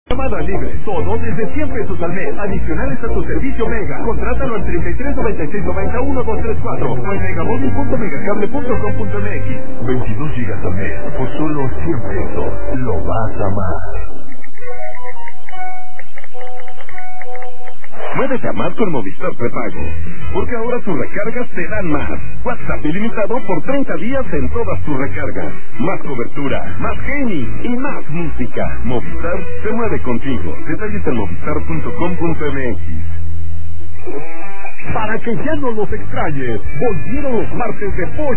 Llamada libre, todo desde 100 pesos al mes, adicionales a tu servicio Mega. Contrátalo al 33 96 90 1234 o en megamóvil.megacable.com.mx. 22 gigas al mes, por solo 100 pesos, lo vas a amar. Muévete a más con Movistar Prepago, porque ahora tus recargas te dan más. WhatsApp ilimitado por 30 días en todas tus recargas. Más cobertura, más gaming y más música. Movistar se mueve contigo. Detalles en movistar.com.mx. Para que ya no los extrañes, volvieron los martes de pollo.